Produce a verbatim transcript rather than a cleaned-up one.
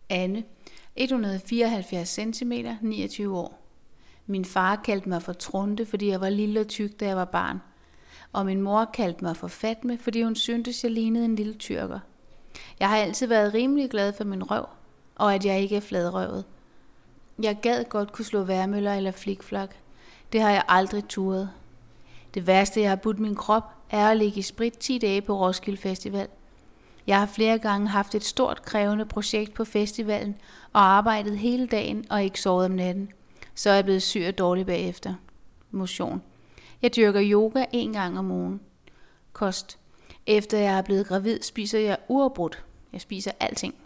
Anne, et hundrede og fireoghalvfjerds centimeter, niogtyve år. Min far kaldte mig for Trunte, fordi jeg var lille og tyk, da jeg var barn. Og min mor kaldte mig for Fatme, fordi hun syntes, jeg lignede en lille tyrker. Jeg har altid været rimelig glad for min røv, og at jeg ikke er fladrøvet. Jeg gad godt kunne slå værmøller eller flikflak. Det har jeg aldrig turet. Det værste, jeg har budt min krop, er at ligge i sprit ti dage på Roskilde Festival. Jeg har flere gange haft et stort krævende projekt på festivalen og arbejdet hele dagen og ikke sovet om natten. Så er jeg blevet syg og dårlig bagefter. Motion. Jeg dyrker yoga en gang om ugen. Kost. Efter jeg er blevet gravid, spiser jeg uafbrudt. Jeg spiser alting.